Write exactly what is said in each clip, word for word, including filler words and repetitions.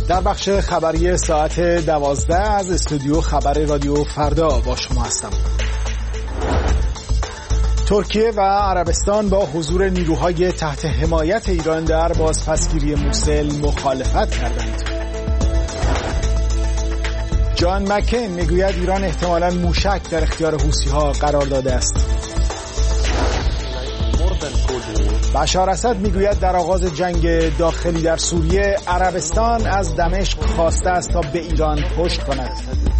در بخش خبری ساعت دوازده از استودیو خبر رادیو فردا با شما هستم. ترکیه و عربستان با حضور نیروهای تحت حمایت ایران در بازپسگیری موسل مخالفت کردند. جان مکین میگوید ایران احتمالاً موشک در اختیار حوثی‌ها قرار داده است. بشار اسد میگوید در آغاز جنگ داخلی در سوریه عربستان از دمشق خواسته است تا به ایران پشت کند.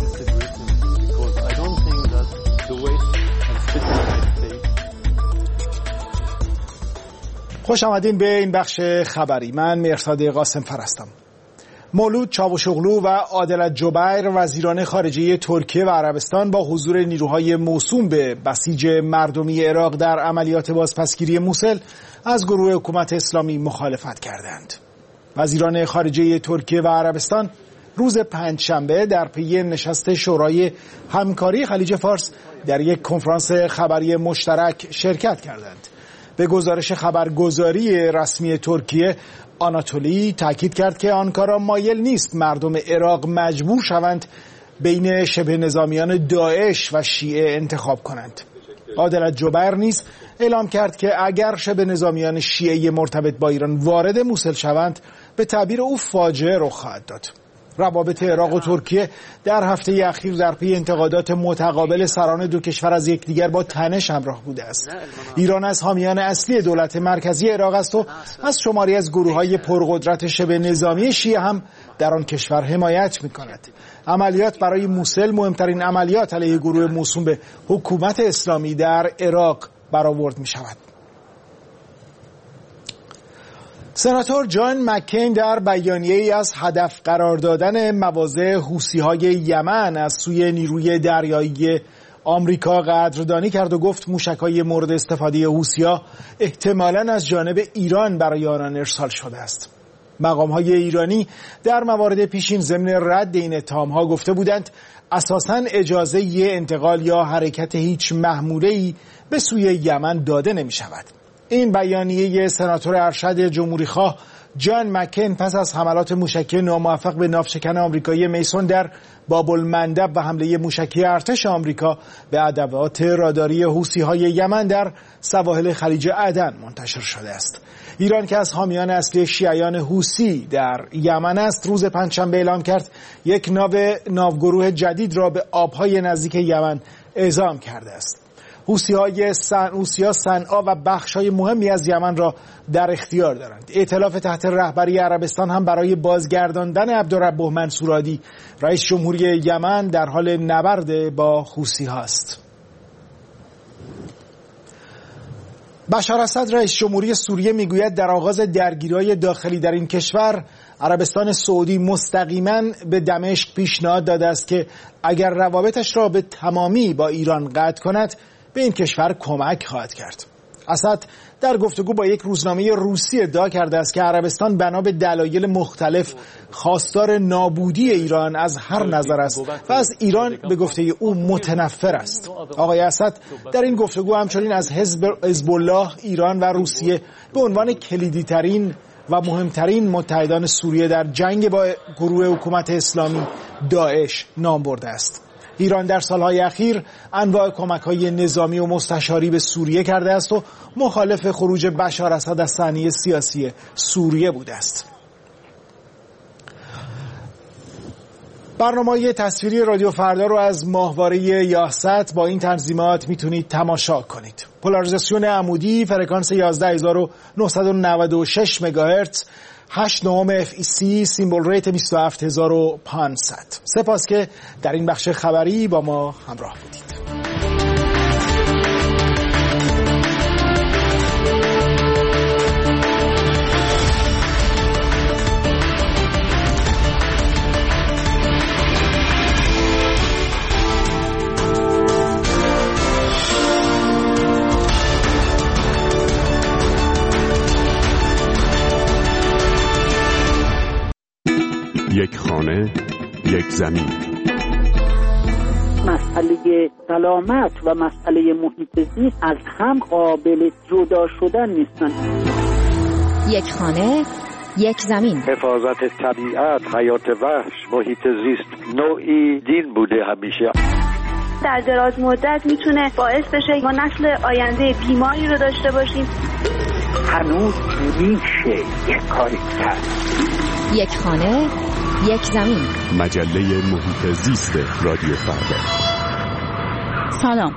خوش آمدین به این بخش خبری. من مهرداد قاسم فرستم. مولود چاوشوغلو و عادل جبیر وزیران خارجه ترکیه و عربستان با حضور نیروهای موسوم به بسیج مردمی عراق در عملیات بازپسگیری موسل از گروه حکومت اسلامی مخالفت کردند. وزیران خارجه ترکیه و عربستان روز پنجشنبه در پی نشست شورای همکاری خلیج فارس در یک کنفرانس خبری مشترک شرکت کردند. به گزارش خبرگزاری رسمی ترکیه، آناتولی تاکید کرد که آنکارا مایل نیست مردم عراق مجبور شوند بین شبه نظامیان داعش و شیعه انتخاب کنند. عادل جبیر نیز اعلام کرد که اگر شبه نظامیان شیعه مرتبط با ایران وارد موسل شوند به تعبیر او فاجعه رخ خواهد داد. روابط عراق و ترکیه در هفته اخیر در پی انتقادات متقابل سران دو کشور از یکدیگر با تنش همراه بوده است. ایران از حامیان اصلی دولت مرکزی عراق است و از شماری از گروه‌های پرقدرت شبه نظامی شیعه هم در آن کشور حمایت می‌کند. عملیات برای موسل مهمترین عملیات علیه گروه موسوم به حکومت اسلامی در عراق برآورد می‌شود. سناتور جان مکین در بیانیه‌ای از هدف قرار دادن مواضع حوثی‌های یمن از سوی نیروی دریایی آمریکا قدردانی کرد و گفت موشک‌های مورد استفاده حوثی‌ها احتمالاً از جانب ایران برای آنان ارسال شده است. مقام‌های ایرانی در موارد پیشین ضمن رد این اتهام‌ها گفته بودند اساساً اجازه ی انتقال یا حرکت هیچ محموله‌ای به سوی یمن داده نمی‌شود. این بیانیه سناتور ارشد جمهوری‌خواه جان مکین پس از حملات موشکی ناموفق به ناوشکن آمریکایی میسون در باب المندب و حمله موشکی ارتش آمریکا به ادوات راداری حوثی‌های یمن در سواحل خلیج عدن منتشر شده است. ایران که از حامیان اصلی شیعیان حوثی در یمن است، روز پنجشنبه اعلام کرد یک ناو ناوگروه جدید را به آب‌های نزدیک یمن اعزام کرده است. حوثی‌های سن حوثی‌ها صنعا و بخش‌های مهمی از یمن را در اختیار دارند. ائتلاف تحت رهبری عربستان هم برای بازگرداندن عبدالربه منصورهادی رئیس جمهوری یمن در حال نبرد با حوثی‌ها است. بشار اسد رئیس جمهوری سوریه میگوید در آغاز درگیری‌های داخلی در این کشور عربستان سعودی مستقیما به دمشق پیشنهاد داده است که اگر روابطش را به تمامی با ایران قطع کند به این کشور کمک خواهد کرد. اسد در گفتگو با یک روزنامه روسی ادعا کرده است که عربستان بنا به دلایل مختلف خواستار نابودی ایران از هر نظر است و از ایران به گفته او متنفر است. آقای اسد در این گفتگو همچنین از حزب الله، ایران و روسیه به عنوان کلیدی ترین و مهمترین متحدان سوریه در جنگ با گروه حکومت اسلامی داعش نام برده است. ایران در سالهای اخیر انواع کمک‌های نظامی و مستشاری به سوریه کرده است و مخالف خروج بشار اسد از صحنه سیاسی سوریه بوده است. برنامه تصویری رادیو فردا رو از ماهواره یاست با این تنظیمات میتونید تماشا کنید. پولاریزاسیون عمودی فرکانس یازده هزار و نهصد و نود و شش مگاهرتز، هشت نهم اف ای سی، سیمبل ریت بیست و هفت هزار و پانصد. سپاس که در این بخش خبری با ما همراه بودید. یک خانه، یک زمین. مسئله سلامت و مسئله محیط زیست از هم قابل جدا شدن نیستن. یک خانه، یک زمین. حفاظت طبیعت، حیات وحش، محیط زیست نوعی دین بوده همیشه. در دراز مدت میتونه باعث بشه ما نسل آینده بیماری رو داشته باشیم. هنوز میشه یک کاری کرد. یک خانه، یک زمین. مجله محیط زیست رادیو فردا. سلام،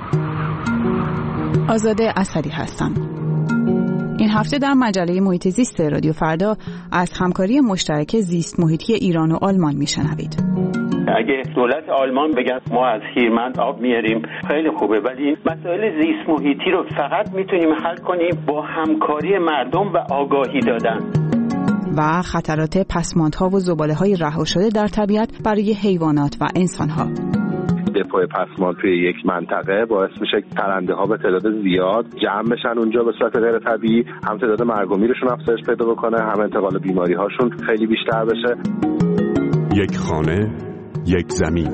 آزاده اسدی هستم. این هفته در مجله محیط زیست رادیو فردا از همکاری مشترک زیست محیطی ایران و آلمان میشنوید. اگه دولت آلمان بگن ما از هیرمند آب میاریم خیلی خوبه، ولی این مسائل زیست محیطی رو فقط میتونیم حل کنیم با همکاری مردم و آگاهی دادن. و خطرات پسماندها و زباله‌های رها شده در طبیعت برای حیوانات و انسان‌ها. دپوی پسماند توی یک منطقه باعث میشه پرنده ها به تعداد زیاد جمع بشن اونجا به صورت غیر طبیعی، هم تعداد مرگ و میرشون افزایش پیدا بکنه، هم انتقال بیماری هاشون خیلی بیشتر بشه. یک خانه، یک زمین.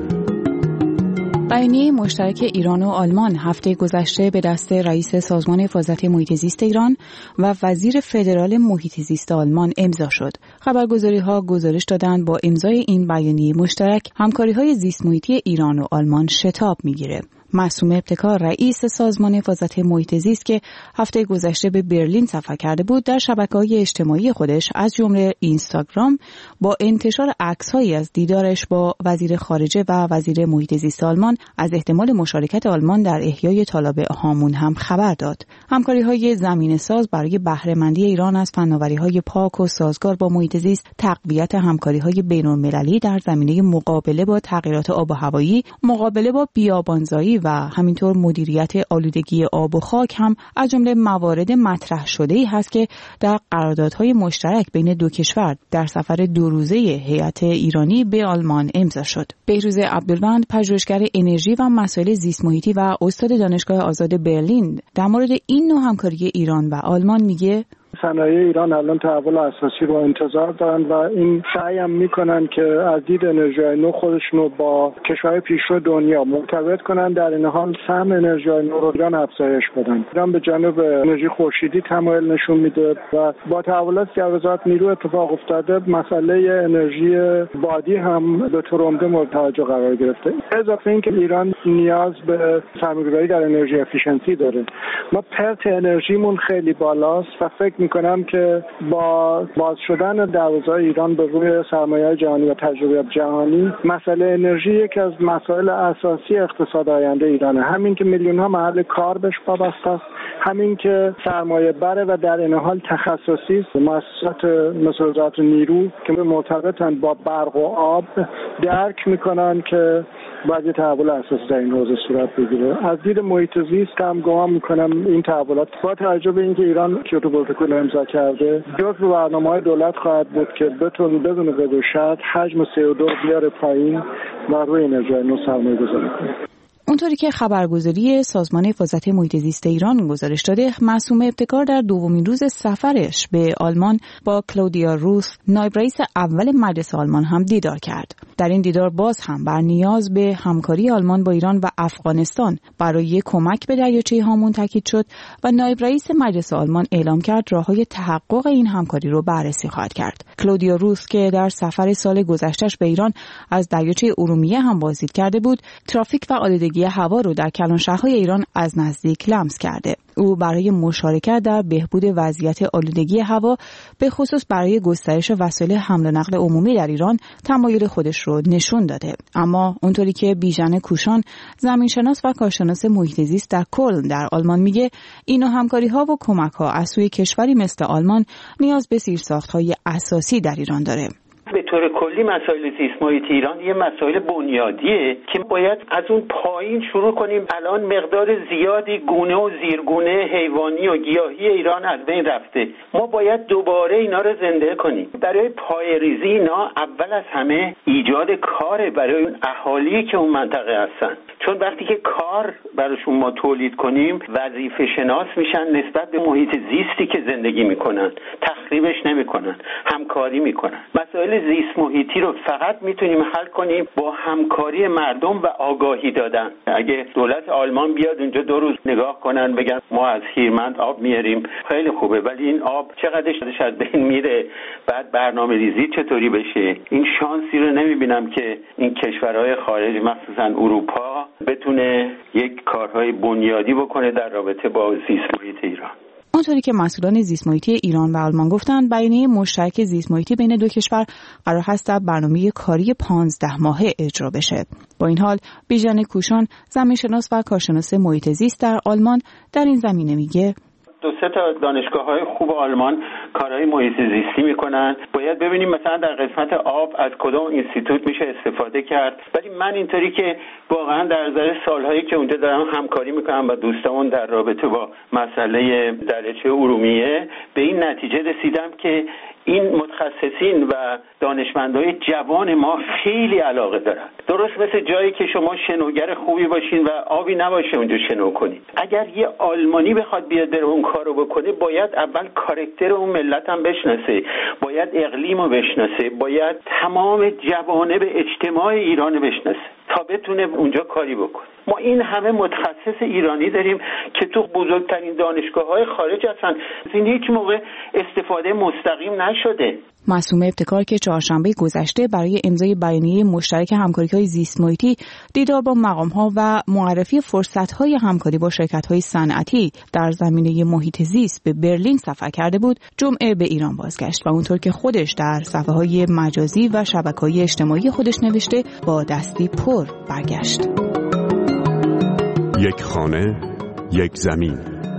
بیانیه مشترک ایران و آلمان هفته گذشته به دست رئیس سازمان حفاظت محیط زیست ایران و وزیر فدرال محیط زیست آلمان امضا شد. خبرگزاری‌ها گزارش دادند با امضای این بیانیه مشترک همکاری‌های زیست محیطی ایران و آلمان شتاب می‌گیره. معصومه ابتکار رئیس سازمان حفاظت محیط زیست که هفته گذشته به برلین سفر کرده بود، در شبکه‌های اجتماعی خودش از جمله اینستاگرام با انتشار عکس‌هایی از دیدارش با وزیر خارجه و وزیر محیط زیست آلمان از احتمال مشارکت آلمان در احیای تالاب هامون هم خبر داد. همکاری‌های زمینه‌ساز برای بهره‌مندی ایران از فناوری‌های پاک و سازگار با محیط زیست، تقویت همکاری‌های بین‌المللی در زمینه مقابله با تغییرات آب و هوایی، مقابله با بیابانزایی و همینطور مدیریت آلودگی آب و خاک هم از جمله موارد مطرح شده‌ای هست که در قراردادهای مشترک بین دو کشور در سفر دو روزه هیئت ایرانی به آلمان امضا شد. بهروز عبدالوند، پژوهشگر انرژی و مسائل زیست محیطی و استاد دانشگاه آزاد برلین، در مورد این نوع همکاری ایران و آلمان میگه صنایع ایران الان تحول اساسی رو انتظار دارن و این سعی هم میکنن که از دید انرژی نو خودشون رو با کشورهای پیشرو دنیا مرتبط کنن، در این حال سهم انرژی نو رو ایران افزایش بدن. ایران به جانب انرژی خورشیدی تمایل نشون میده و با تحولاتی که وزارت نیرو اتفاق افتاده، مسئله انرژی بادی هم به طور عمده مورد توجه قرار گرفته. اضافه اینکه ایران نیاز به سرمایه‌گذاری در انرژی افیشنسی داره. ما پرت انرژیمون خیلی بالاست و فکر میکنم که با باز شدن دروازه‌های ایران به روی سرمایه جهانی و تجربه جهانی، مسئله انرژی یکی از مسائل اساسی اقتصاد آینده ایرانه. همین که میلیون ها محل کار بهش وابسته است، همین که سرمایه بره و در این حال تخصصی است. مؤسسات مثل وزارت نیرو که مرتبطن با برق و آب درک میکنن که باید یه تحول اساسی در این حوزه صورت بگیره. از دید محیط زیست هم گمان میکنم این تحولات با توجه به اینکه ایران کیوتو پروتکل امضا کرده، جزو برنامه‌های دولت خواهد بود که بتونه بدون قید و شرط حجم سی او دو بیاره پایین و روی انرژی نو سرمایه‌گذاری کنه. اونطوری که خبرگزاری سازمان حفاظت محیط زیست ایران گزارش داده، معصومه ابتکار در دومین روز سفرش به آلمان با کلودیا روس، نایب رئیس اول مجلس آلمان هم دیدار کرد. در این دیدار باز هم بر نیاز به همکاری آلمان با ایران و افغانستان برای کمک به دریاچه هامون تاکید شد و نایب رئیس مجلس آلمان اعلام کرد راههای تحقق این همکاری رو بررسی خواهد کرد. کلودیا روس که در سفر سال گذشتهش به ایران از دریاچه ارومیه هم بازدید کرده بود، ترافیک و آلودگی هوا رو در کلانشهرهای ایران از نزدیک لمس کرده. او برای مشارکت در بهبود وضعیت آلودگی هوا، به خصوص برای گسترش وسایل حمل و نقل عمومی در ایران، تمایل خودش رو نشون داده. اما اونطوری که بیژن کوشان، زمینشناس و کارشناس محیط زیست در کلن در آلمان میگه، این همکاری‌ها و کمک‌ها از سوی کشوری مثل آلمان نیاز به زیرساخت‌های اساسی در ایران داره. به طور کلی مسائل زیست محیط ایران یه مسائل بنیادیه که باید از اون پایین شروع کنیم. الان مقدار زیادی گونه و زیرگونه حیوانی و گیاهی ایران از بین رفته. ما باید دوباره اینا رو زنده کنیم. برای پایه‌ریزی اینا اول از همه ایجاد کار برای اون اهالی که اون منطقه هستن، چون وقتی که کار براشون ما تولید کنیم وظیفه شناس میشن نسبت به محیط زیستی که زندگی میکنن، تخریبش نمیکنن، همکاری میکنن. مسائل زیست محیطی رو فقط میتونیم حل کنیم با همکاری مردم و آگاهی دادن. اگه دولت آلمان بیاد اونجا دو روز نگاه کنن بگن ما از هیرمند آب میاریم، خیلی خوبه، ولی این آب چقدرش از بین میره، بعد برنامه ریزی چطوری بشه؟ این شانسی رو نمیبینم که این کشورهای خارج مخصوصا اروپا بتونه یک کارهای بنیادی بکنه در رابطه با زیست محیط ایران. آنطوری که مسئولان زیست محیطی ایران و آلمان گفتند، بیانیه مشترک زیست محیطی بین دو کشور قرار هست در برنامه کاری پانزده ماهه اجرا بشه. با این حال بیژن کوشان، زمینشناس و کارشناس محیط زیست در آلمان، در این زمینه میگه دو سه تا دانشگاه‌های خوب آلمان کارهای محیط زیستی میکنن. باید ببینیم مثلا در قسمت آب از کدوم اینستیتوت میشه استفاده کرد. ولی من اینطوری که واقعا در نظر سالهایی که اونجا دارم همکاری میکنم با دوستامون در رابطه با مسئله دریاچه ارومیه، به این نتیجه رسیدم که این متخصصین و دانشمندای جوان ما خیلی علاقه دارن. درست مثل جایی که شما شنوگر خوبی باشین و آبی نباشه اونجا شنو کنین. اگر یه آلمانی بخواد بیاد بره اون کارو بکنه، باید اول کاراکتر اون ملت هم بشناسه، باید اقلیمو بشناسه، باید تمام جوانب اجتماع ایران بشناسه تا بتونه اونجا کاری بکنه. ما این همه متخصص ایرانی داریم که تو بزرگترین دانشگاه‌های خارج هستن، این هیچ موقع استفاده مستقیم نشده. معصومه ابتکار که چهارشنبه گذشته برای امضای بیانیه مشترک همکاری‌های زیست محیطی دیدار با مقام‌ها و معرفی فرصت‌های همکاری با شرکت‌های صنعتی در زمینه محیط زیست به برلین سفر کرده بود، جمعه به ایران بازگشت و اونطور که خودش در صفحه‌های مجازی و شبکه‌های اجتماعی خودش نوشته، با دستی پر برگشت. یک خانه، یک زمین.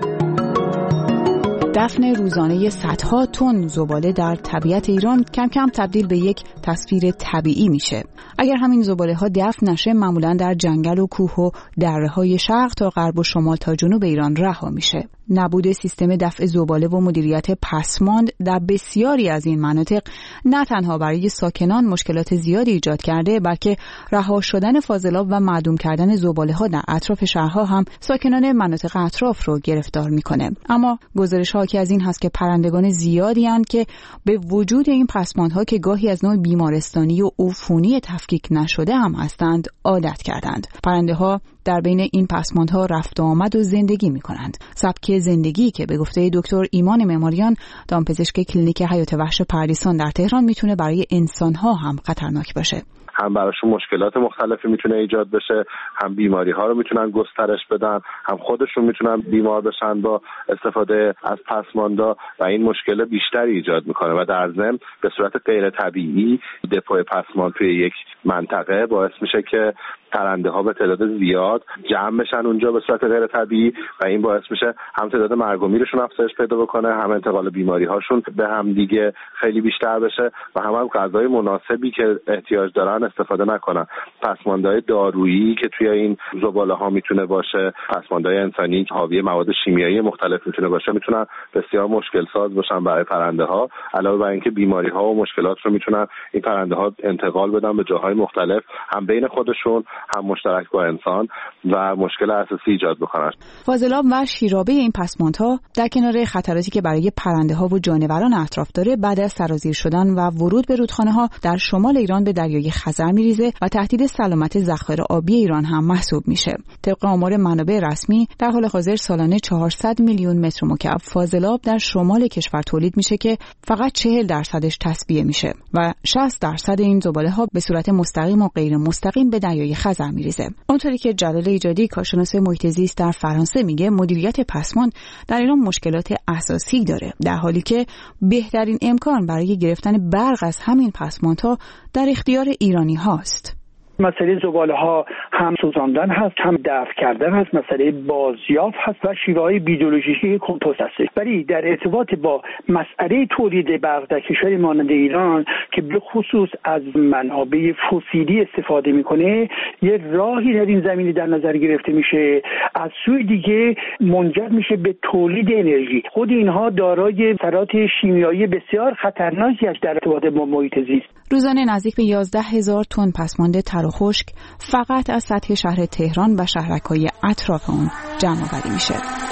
دفن روزانه صدها تن زباله در طبیعت ایران کم کم تبدیل به یک تصویر طبیعی میشه. اگر همین زباله ها دفن نشه، معمولا در جنگل و کوه و دره‌های شرق تا غرب و شمال تا جنوب ایران رها میشه. نبود سیستم دفع زباله و مدیریت پسماند در بسیاری از این مناطق نه تنها برای ساکنان مشکلات زیادی ایجاد کرده، بلکه رها شدن فاضلاب و معدوم کردن زباله ها در اطراف شهرها هم ساکنان مناطق اطراف رو گرفتار میکنه. اما گزارش ها که از این هست که پرندگان زیادی هستند که به وجود این پسماندها که گاهی از نوع بیمارستانی و عفونی تفکیک نشده هم هستند عادت کردند. پرنده ها در بین این پسماندها رفت و آمد و زندگی می کنند. سبک زندگی که به گفته دکتر ایمان معماریان، دامپزشک کلینیک حیات وحش پردیسان در تهران، میتونه برای انسانها هم خطرناک باشه. هم براشون مشکلات مختلفی میتونه ایجاد بشه، هم بیماری ها رو میتونن گسترش بدن، هم خودشون میتونن بیمار بشن با استفاده از پسماندا و این مشکل بیشتری ایجاد میکنه و در ضمن به صورت غیر طبیعی دپو پسماند توی یک منطقه باعث میشه که پرنده ها به تعداد زیاد جمع بشن اونجا به صورت غیر طبیعی و این باعث میشه هم تعداد مرگ و میرشون افزایش پیدا بکنه، هم انتقال بیماری هاشون به هم دیگه خیلی بیشتر بشه و هم هم غذای مناسبی که احتیاج دارن استفاده نکنن. پسماندهای دارویی که توی این زباله ها میتونه باشه، پسماندهای انسانی که حاوی مواد شیمیایی مختلف میتونه باشه، میتونن بسیار مشکل ساز باشن برای پرنده ها. علاوه بر اینکه بیماری ها و مشکلات رو میتونن این پرنده ها انتقال بدن به جاهای مختلف، هم بین خودشون هم مشترک با انسان و مشکل اساسی ایجاد بکنن. فاضلاب و شیرابه این پسماندها در کنار خطراتی که برای پرنده ها و جانوران اطراف داره، بعد از سرازیر شدن و ورود به رودخانه ها در شمال ایران به دریای خزر میریزه و تهدید سلامت ذخایر آبی ایران هم محسوب میشه. طبق آمار منابع رسمی، در حال حاضر سالانه چهارصد میلیون متر مکعب فاضلاب در شمال کشور تولید میشه که فقط چهل درصدش تصفیه میشه و شصت درصد این زباله ها به صورت مستقیم و غیر مستقیم به دریای خزر میریزه. اونطوری که جلال ایجادی، کارشناس محیط زیست در فرانسه، میگه مدیریت پسماند در ایران مشکلات اساسی داره، در حالی که بهترین امکان برای گرفتن برق از همین پسماندها در اختیار ایرانی هاست. مسئله زباله ها هم سوزاندن هست، هم دفع کردن هست، مسئله بازیافت هست و شیوه های بیولوژیکی کمپوست هست. ولی در ارتباط با مسئله تولید برق در کشور مانند ایران که به خصوص از منابع فسیلی استفاده میکنه، یه راهی در این زمینه در نظر گرفته میشه. از سوی دیگه منجر میشه به تولید انرژی. خود اینها دارای اثرات شیمیایی بسیار خطرناکی است در ارتباط با محیط زیست. روزانه نزدیک به یازده هزار تن پسماند تر و خشک فقط از سطح شهر تهران و شهرک‌های اطراف اون جمع آوری میشه.